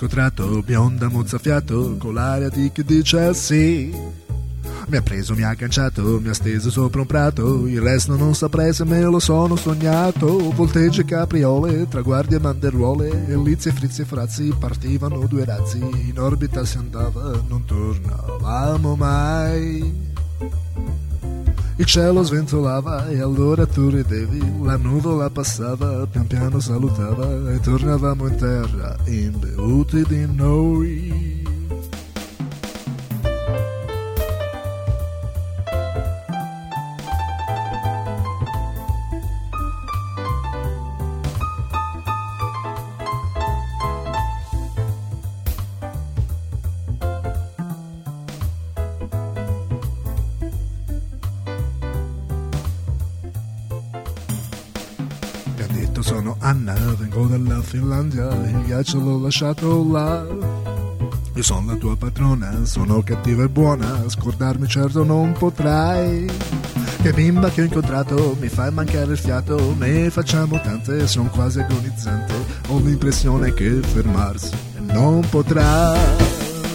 incontrato, bionda mozzafiato, con l'aria di chi dice sì. Mi ha preso, mi ha agganciato, mi ha steso sopra un prato, il resto non saprei se me lo sono sognato. Volteggi e capriole, traguardi e banderuole, e Lizzi e Frizzi e Frazzi partivano due razzi, in orbita si andava, non tornavamo mai. Il cielo sventolava e allora tu ridevi, la nuvola passava, pian piano salutava e tornavamo in terra, imbevuti di noi. Sono Anna, vengo dalla Finlandia, il ghiaccio l'ho lasciato là. Io sono la tua padrona, sono cattiva e buona, scordarmi certo non potrai. Che bimba che ho incontrato, mi fai mancare il fiato, ne facciamo tante, sono quasi agonizzante, ho l'impressione che fermarsi non potrà.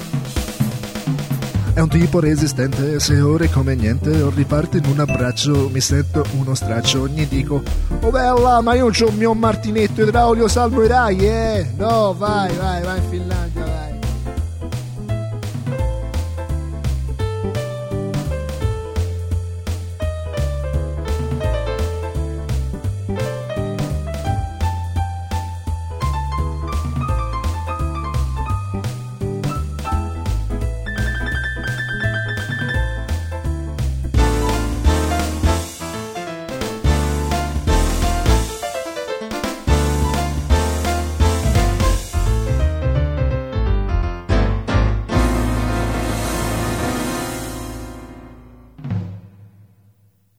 È un tipo resistente, se ore come niente, o riparto in un abbraccio, mi sento uno straccio, gli dico: oh bella, ma io c'ho il mio martinetto idraulico, salverai, No, vai in Finlandia.